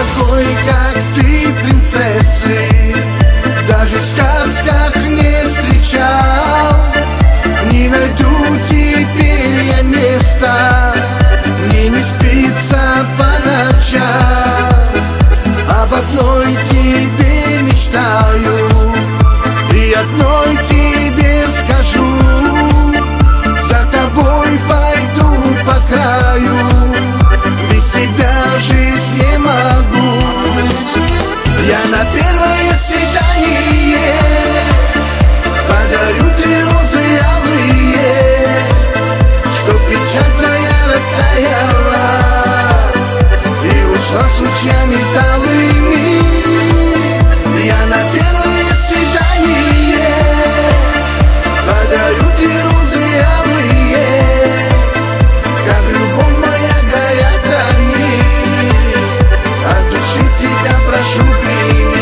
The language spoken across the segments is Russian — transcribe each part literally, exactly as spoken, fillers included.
такой, как ты, принцессы, даже в сказках не встречал. Не найду теперь я места, мне не спится по ночам. Об одной тебе мечтаю и одной тебе скажу: за тобой пойду по краю, без тебя жизнь не могу. Я на первое свидание подарю три розы алые, чтоб печаль твоя растаяла и ушла с лучами талыми. Я на первое свидание подарю три розы алые, как любовь моя горят они, от души тебя прошу, прими.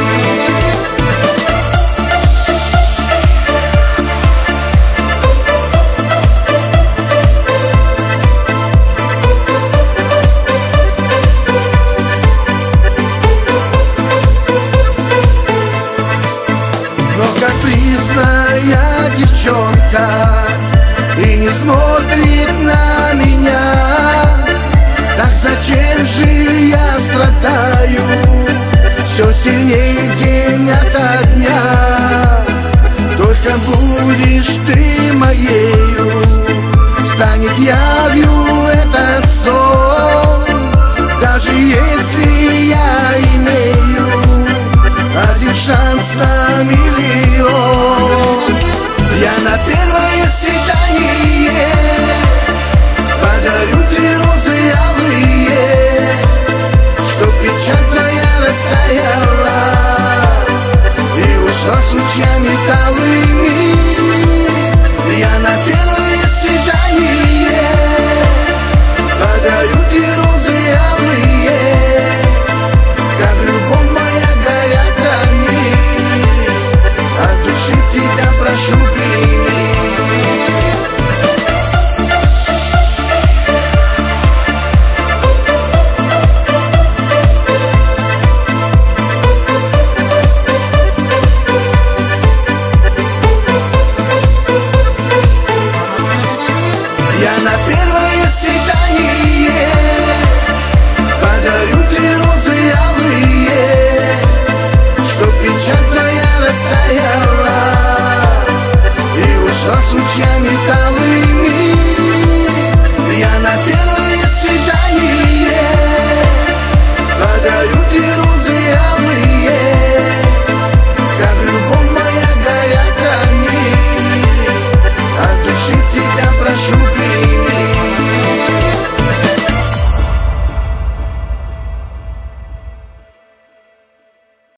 Но капризная девчонка и не смотрит на меня, так зачем же я страдаю все сильнее день ото дня? Только будешь ты моею, станет явью этот сон. Даже если я имею один шанс на миллион, я на первое свидание подарю три розы алые, чтоб печаль твоя растаяла и ушла с лучами там.